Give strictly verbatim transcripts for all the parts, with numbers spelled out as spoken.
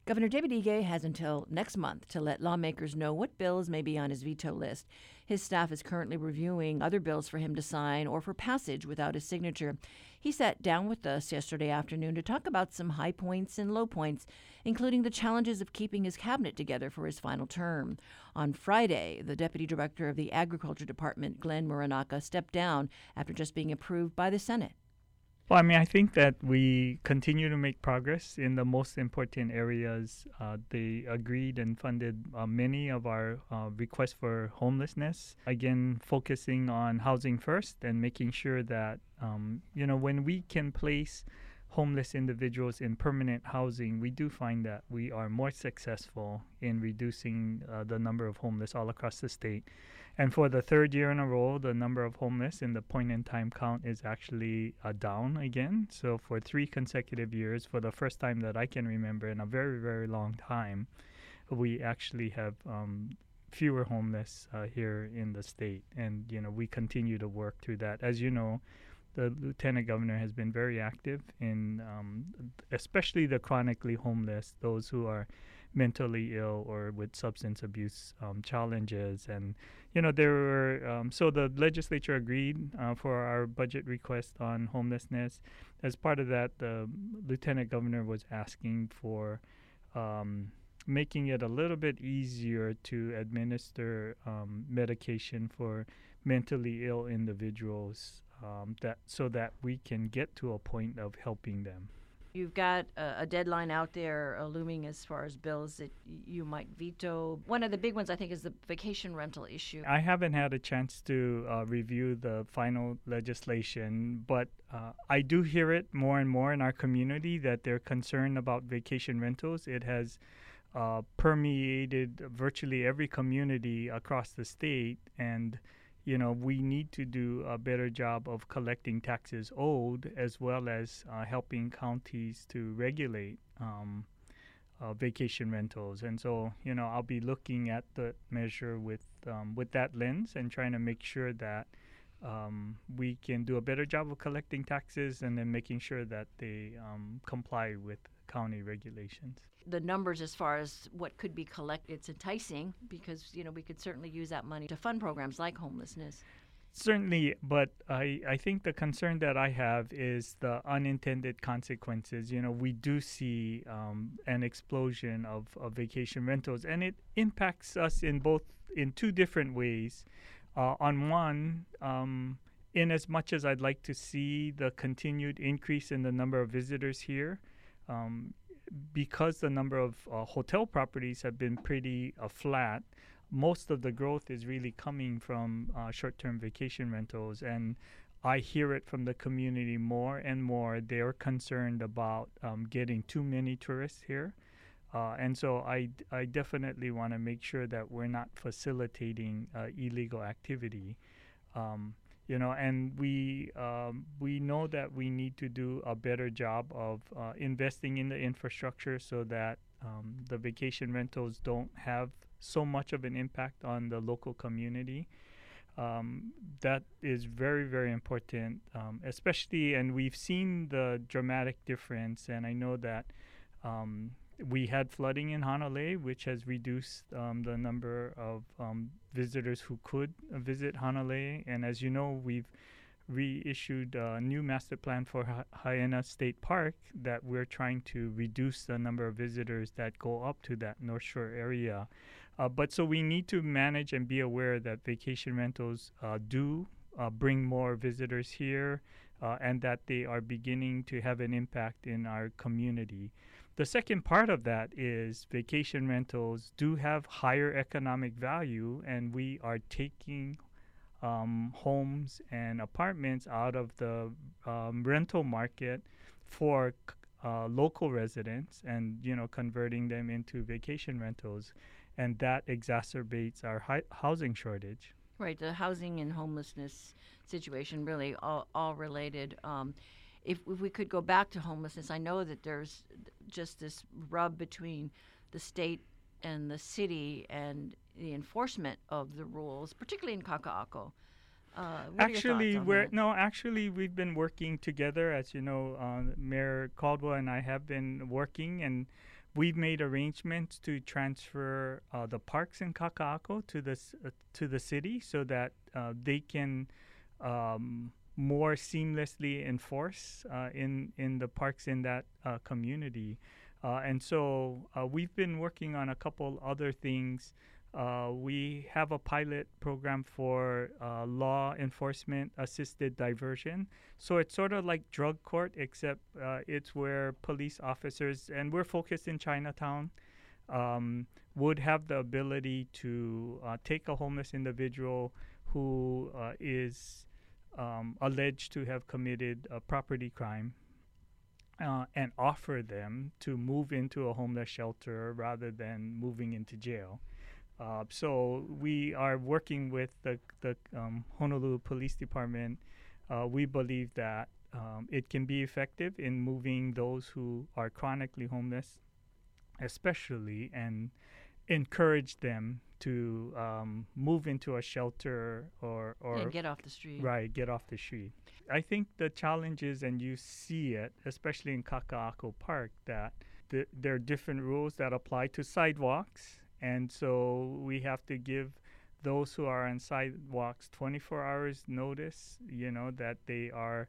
Governor David Ige has until next month to let lawmakers know what bills may be on his veto list. His staff is currently reviewing other bills for him to sign or for passage without his signature. He sat down with us yesterday afternoon to talk about some high points and low points, including the challenges of keeping his cabinet together for his final term. On Friday, the Deputy Director of the Agriculture Department, Glenn Muranaka, stepped down after just being approved by the Senate. Well, I mean, I think that we continue to make progress in the most important areas. Uh, they agreed and funded uh, many of our uh, requests for homelessness. Again, focusing on housing first and making sure that, um, you know, when we can place homeless individuals in permanent housing, we do find that we are more successful in reducing uh, the number of homeless all across the state. And for the third year in a row, the number of homeless in the point-in-time count is actually uh, down again. So for three consecutive years, for the first time that I can remember in a very, very long time, we actually have um, fewer homeless uh, here in the state. And, you know, we continue to work through that. As you know, the Lieutenant Governor has been very active in um, especially the chronically homeless, those who are mentally ill or with substance abuse um, challenges. And, you know, there were, um, so the legislature agreed uh, for our budget request on homelessness. As part of that, the Lieutenant Governor was asking for um, making it a little bit easier to administer um, medication for mentally ill individuals um, that so that we can get to a point of helping them. You've got a, a deadline out there uh, looming as far as bills that y- you might veto. One of the big ones, I think, is the vacation rental issue. I haven't had a chance to uh, review the final legislation, but uh, I do hear it more and more in our community that they're concerned about vacation rentals. It has uh, permeated virtually every community across the state, and you know, we need to do a better job of collecting taxes owed, as well as uh, helping counties to regulate um, uh, vacation rentals. And so, you know, I'll be looking at the measure with um, with that lens and trying to make sure that um, we can do a better job of collecting taxes and then making sure that they um, comply with county regulations. The numbers as far as what could be collected, it's enticing because, you know, we could certainly use that money to fund programs like homelessness. Certainly, but I, I think the concern that I have is the unintended consequences. You know, we do see um, an explosion of, of vacation rentals, and it impacts us in both in two different ways. Uh, on one, um, in as much as I'd like to see the continued increase in the number of visitors here, um, because the number of uh, hotel properties have been pretty uh, flat, most of the growth is really coming from uh, short-term vacation rentals. And I hear it from the community more and more. They're concerned about um, getting too many tourists here. Uh, and so I, I definitely want to make sure that we're not facilitating uh, illegal activity. Um, You know, and we um, we know that we need to do a better job of uh, investing in the infrastructure so that um, the vacation rentals don't have so much of an impact on the local community. Um, that is very, very important, um, especially, and we've seen the dramatic difference. And I know that um, we had flooding in Hanalei, which has reduced um, the number of um, visitors who could uh, visit Hanalei. And as you know, we've reissued a new master plan for H- Haena State Park that we're trying to reduce the number of visitors that go up to that North Shore area. Uh, but so we need to manage and be aware that vacation rentals uh, do uh, bring more visitors here uh, and that they are beginning to have an impact in our community. The second part of that is vacation rentals do have higher economic value, and we are taking um, homes and apartments out of the um, rental market for uh, local residents and, you know, converting them into vacation rentals. And that exacerbates our hi- housing shortage. Right, the housing and homelessness situation really all, all related. Um, if, if we could go back to homelessness, I know that there's just this rub between the state and the city and the enforcement of the rules, particularly in Kaka'ako. Uh, what actually, are your thoughts on we're that? no. Actually, we've been working together. As you know, uh, Mayor Caldwell and I have been working, and we've made arrangements to transfer uh, the parks in Kaka'ako to the s- uh, to the city so that uh, they can um, more seamlessly enforce uh, in in the parks in that uh, community. Uh, and so uh, we've been working on a couple other things. Uh, we have a pilot program for uh, law enforcement assisted diversion. So it's sort of like drug court, except uh, it's where police officers, and we're focused in Chinatown, um, would have the ability to uh, take a homeless individual who uh, is um, alleged to have committed a property crime uh, and offer them to move into a homeless shelter rather than moving into jail. Uh, so we are working with the, the um, Honolulu Police Department. Uh, we believe that um, it can be effective in moving those who are chronically homeless, especially, and encourage them to um, move into a shelter or, or Yeah, get off the street. right, get off the street. I think the challenge is, and you see it, especially in Kaka'ako Park, that th- there are different rules that apply to sidewalks. And so we have to give those who are on sidewalks twenty-four hours notice, you know, that they are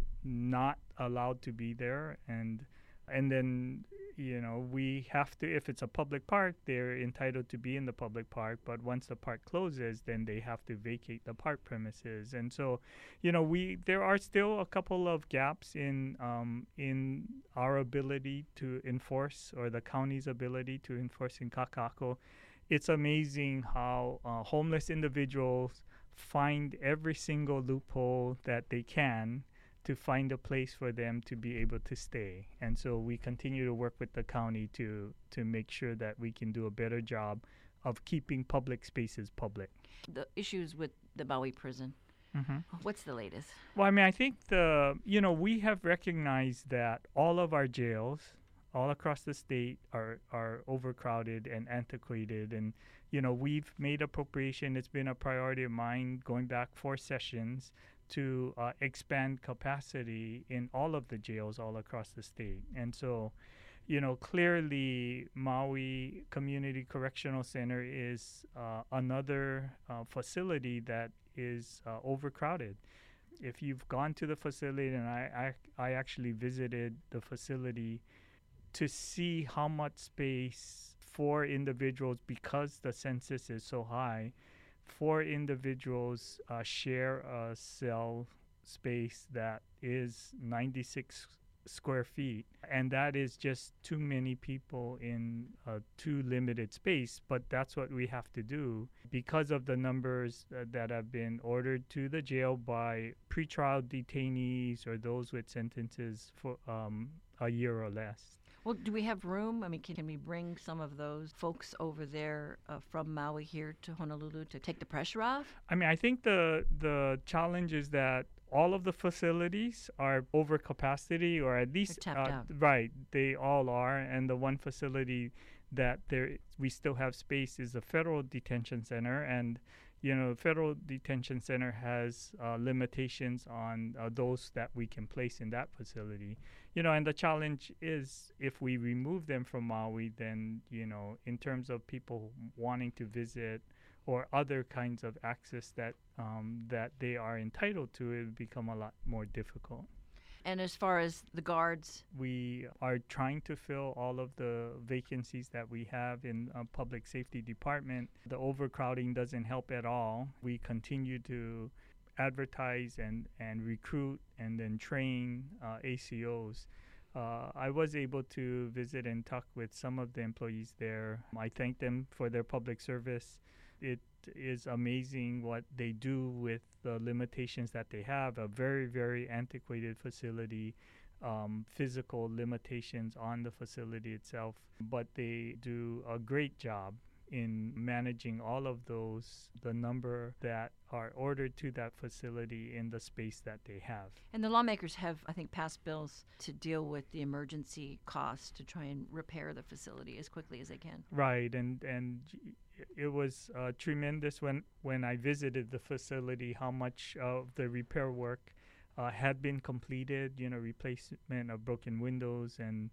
not allowed to be there. And and then, you know, we have to, if it's a public park, they're entitled to be in the public park. But once the park closes, then they have to vacate the park premises. And so, you know, we there are still a couple of gaps in um, in our ability to enforce, or the county's ability to enforce in Kaka'ako. It's amazing how uh, homeless individuals find every single loophole that they can to find a place for them to be able to stay. And so we continue to work with the county to to make sure that we can do a better job of keeping public spaces public. The issues with the Maui prison. Mm-hmm. What's the latest? Well, I mean, I think the, you know, we have recognized that all of our jails all across the state are, are overcrowded and antiquated. And, you know, we've made appropriation. It's been a priority of mine going back four sessions to uh, expand capacity in all of the jails all across the state. And so, you know, clearly Maui Community Correctional Center is uh, another uh, facility that is uh, overcrowded. If you've gone to the facility, and I, I, I actually visited the facility to see how much space for individuals, because the census is so high, four individuals uh, share a cell space that is ninety-six square feet, and that is just too many people in a too limited space. But that's what we have to do because of the numbers uh, that have been ordered to the jail by pretrial detainees or those with sentences for um, a year or less. Well, do we have room? I mean, can, can we bring some of those folks over there uh, from Maui here to Honolulu to take the pressure off? I mean, I think the the challenge is that all of the facilities are over capacity, or at least They're tapped uh, out. right, they all are. And the one facility that there we still have space is the Federal Detention Center, and you know, Federal Detention Center has uh, limitations on uh, those that we can place in that facility. You know, and the challenge is if we remove them from Maui, then, you know, in terms of people wanting to visit or other kinds of access that um, that they are entitled to, it would become a lot more difficult. And as far as the guards, We are trying to fill all of the vacancies that we have in uh, public safety department. The overcrowding doesn't help at all. We continue to advertise and, and recruit and then train uh, A C Os. Uh, I was able to visit and talk with some of the employees there. I thank them for their public service. It is amazing what they do with the limitations that they have. A very, very antiquated facility, um, physical limitations on the facility itself, but they do a great job in managing all of those, the number that are ordered to that facility in the space that they have. and the lawmakers have, I think, passed bills to deal with the emergency costs to try and repair the facility as quickly as they can. Right, and and it was uh, tremendous when when I visited the facility how much of the repair work uh, had been completed. You know, replacement of broken windows and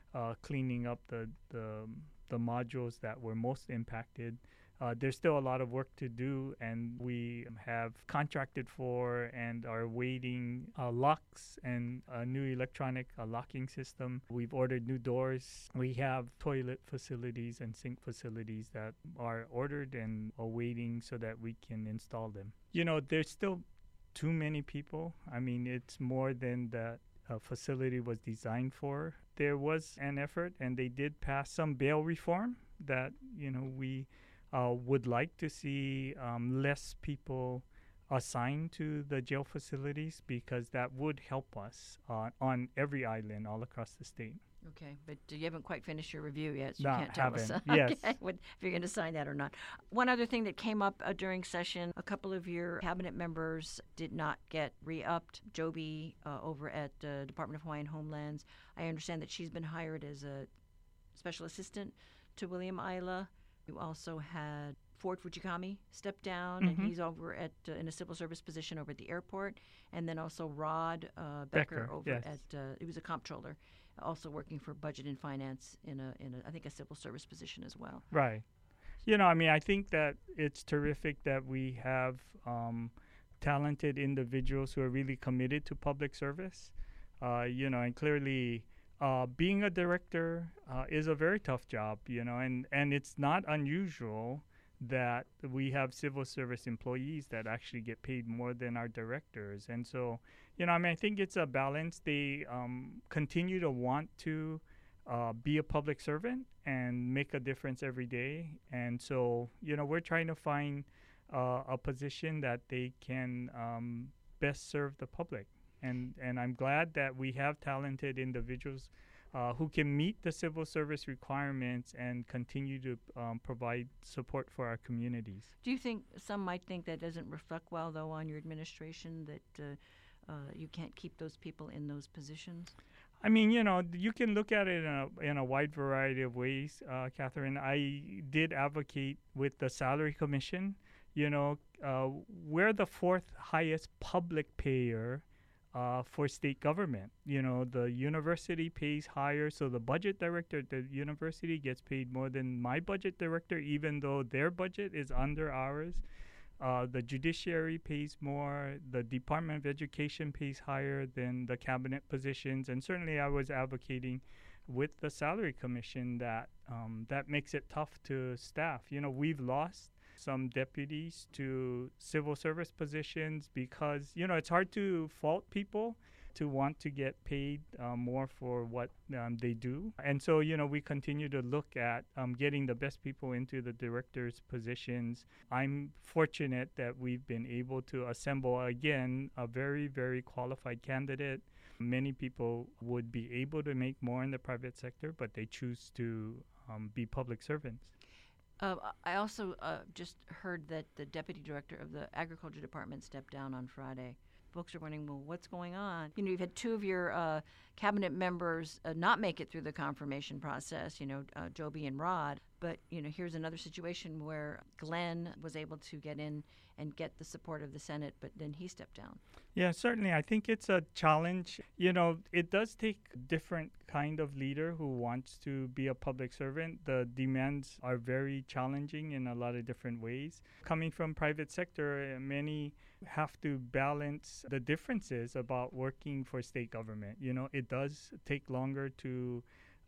uh, cleaning up the, the the modules that were most impacted. Uh, there's still a lot of work to do, and we have contracted for and are waiting uh, locks and a new electronic uh, locking system. We've ordered new doors. We have toilet facilities and sink facilities that are ordered and are waiting so that we can install them. You know, there's still too many people. I mean, it's more than that uh, facility was designed for. There was an effort, and they did pass some bail reform that, you know, we Uh, would like to see um, less people assigned to the jail facilities, because that would help us uh, on every island all across the state. Okay, but you haven't quite finished your review yet, so No, you can't tell us. haven't. Okay, Yes. what- if you're going to sign that or not. One other thing that came up uh, during session, a couple of your cabinet members did not get re-upped. Joby uh, over at uh, Department of Hawaiian Homelands, I understand that she's been hired as a special assistant to William Isla. You also had Ford Fujikami step down, Mm-hmm. and he's over at uh, in a civil service position over at the airport. And then also Rod uh, Becker, Becker, over yes. at uh, he was a comptroller, also working for budget and finance in a in a I think a civil service position as well. Right. You know, I mean, I think that it's terrific that we have um, talented individuals who are really committed to public service. Uh, you know, and clearly. Uh, being a director uh, is a very tough job, you know, and, and it's not unusual that we have civil service employees that actually get paid more than our directors. And so, you know, I mean, I think it's a balance. They um, continue to want to uh, be a public servant and make a difference every day. And so, you know, we're trying to find uh, a position that they can um, best serve the public. And and I'm glad that we have talented individuals uh, who can meet the civil service requirements and continue to um, provide support for our communities. Do you think some might think that doesn't reflect well, though, on your administration, that uh, uh, you can't keep those people in those positions? I mean, you know, you can look at it in a, in a wide variety of ways, uh, Catherine. I did advocate with the Salary Commission. You know, uh, we're the fourth highest public payer Uh, for state government. You know, the university pays higher, so the budget director at the university gets paid more than my budget director, even though their budget is under ours. Uh, the judiciary pays more. The Department of Education pays higher than the cabinet positions. And certainly I was advocating with the Salary Commission that um, that makes it tough to staff. You know, we've lost some deputies to civil service positions because, you know, it's hard to fault people to want to get paid uh, more for what um, they do. And so, you know, we continue to look at um, getting the best people into the director's positions. I'm fortunate that we've been able to assemble, again, a very, very qualified candidate. Many people would be able to make more in the private sector, but they choose to um, be public servants. Uh, I also uh, just heard that the deputy director of the agriculture department stepped down on Friday. Folks are wondering, well, what's going on? You know, you've had two of your uh, cabinet members uh, not make it through the confirmation process, you know, uh, Joby and Rod. But, you know, here's another situation where Glenn was able to get in and get the support of the Senate, but then he stepped down. Yeah, certainly. I think it's a challenge. You know, it does take a different kind of leader who wants to be a public servant. The demands are very challenging in a lot of different ways. Coming from private sector, uh, many have to balance the differences about working for state government. You know, it does take longer to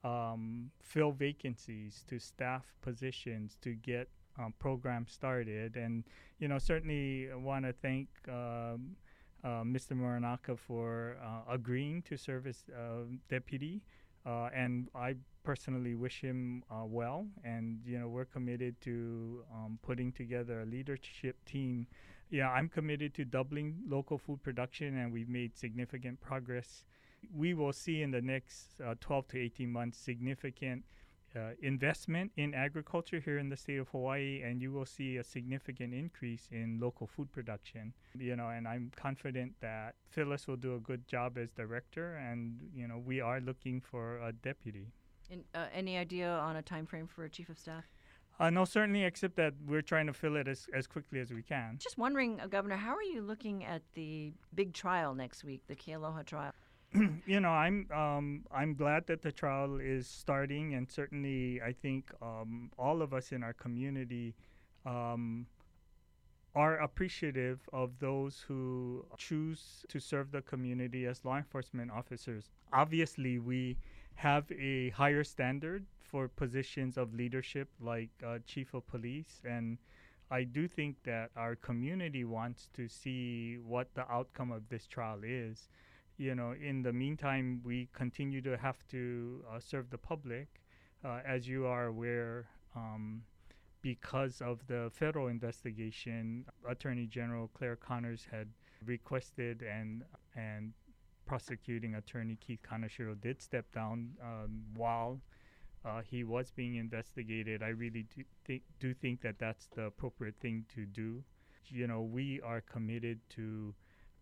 um, fill vacancies, to staff positions, to get um, programs started. And, you know, certainly want to thank um, uh, Mister Moranaka for uh, agreeing to serve as uh, deputy. Uh, and I personally wish him uh, well. And, you know, we're committed to um, putting together a leadership team. Yeah, I'm committed to doubling local food production, and we've made significant progress. We will see in the next uh, twelve to eighteen months significant uh, investment in agriculture here in the state of Hawaii, and you will see a significant increase in local food production. You know, and I'm confident that Phyllis will do a good job as director, and, you know, we are looking for a deputy. And, uh, any idea on a time frame for a chief of staff? Uh, no, certainly, except that we're trying to fill it as, as quickly as we can. Just wondering, uh, Governor, how are you looking at the big trial next week, the Kealoha trial? you know, I'm um, I'm glad that the trial is starting, and certainly I think um, all of us in our community um, are appreciative of those who choose to serve the community as law enforcement officers. Obviously, we have a higher standard for positions of leadership like uh, chief of police, and I do think that our community wants to see what the outcome of this trial is. You know, in the meantime, we continue to have to uh, serve the public. Uh, as you are aware, um, because of the federal investigation, Attorney General Claire Connors had requested and and prosecuting attorney Keith Kaneshiro did step down um, while uh, he was being investigated. I really do, thi- do think that that's the appropriate thing to do. You know, we are committed to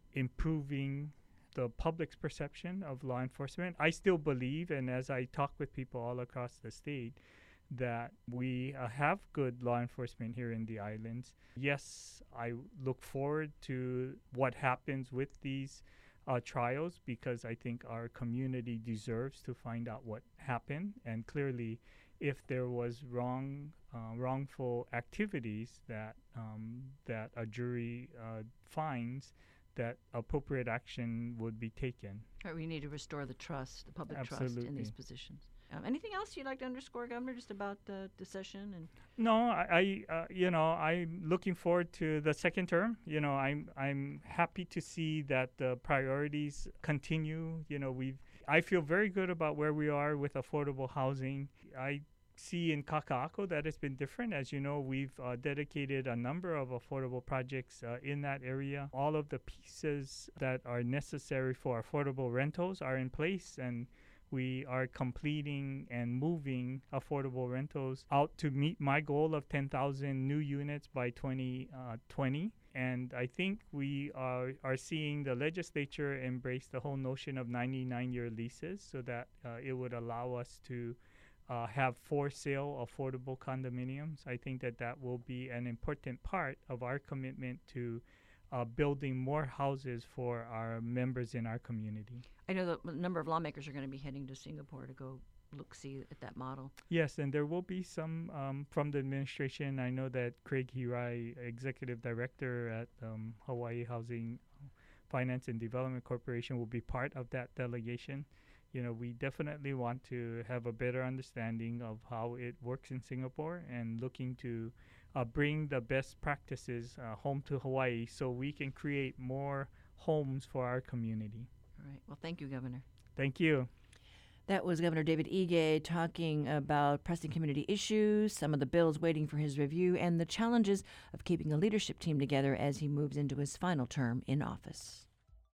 improving the public's perception of law enforcement. I still believe, and as I talk with people all across the state, that we uh, have good law enforcement here in the islands. Yes, I look forward to what happens with these uh, trials because I think our community deserves to find out what happened. And clearly, if there was wrong, uh, wrongful activities that um, that a jury uh, finds, that appropriate action would be taken. Right, we need to restore the trust, the public trust in Absolutely. these positions. Um, anything else you'd like to underscore, Governor, just about the, the session? And No, I, I uh, you know, I'm looking forward to the second term. You know, I'm I'm happy to see that the priorities continue. You know, we've I feel very good about where we are with affordable housing. I see in Kaka'ako that it's been different. As you know, we've uh, dedicated a number of affordable projects uh, in that area. All of the pieces that are necessary for affordable rentals are in place, and we are completing and moving affordable rentals out to meet my goal of ten thousand new units by twenty twenty. And I think we are, are seeing the legislature embrace the whole notion of ninety-nine year leases so that uh, it would allow us to uh, have for sale affordable condominiums. I think that that will be an important part of our commitment to Uh, building more houses for our members in our community. I know that a number of lawmakers are going to be heading to Singapore to go look, see at that model. Yes, and there will be some um, from the administration. I know that Craig Hirai, Executive Director at um, Hawaii Housing Finance and Development Corporation, will be part of that delegation. You know, we definitely want to have a better understanding of how it works in Singapore and looking to uh, bring the best practices uh, home to Hawaii so we can create more homes for our community. All right. Well, thank you, Governor. Thank you. That was Governor David Ige talking about pressing community issues, some of the bills waiting for his review, and the challenges of keeping a leadership team together as he moves into his final term in office.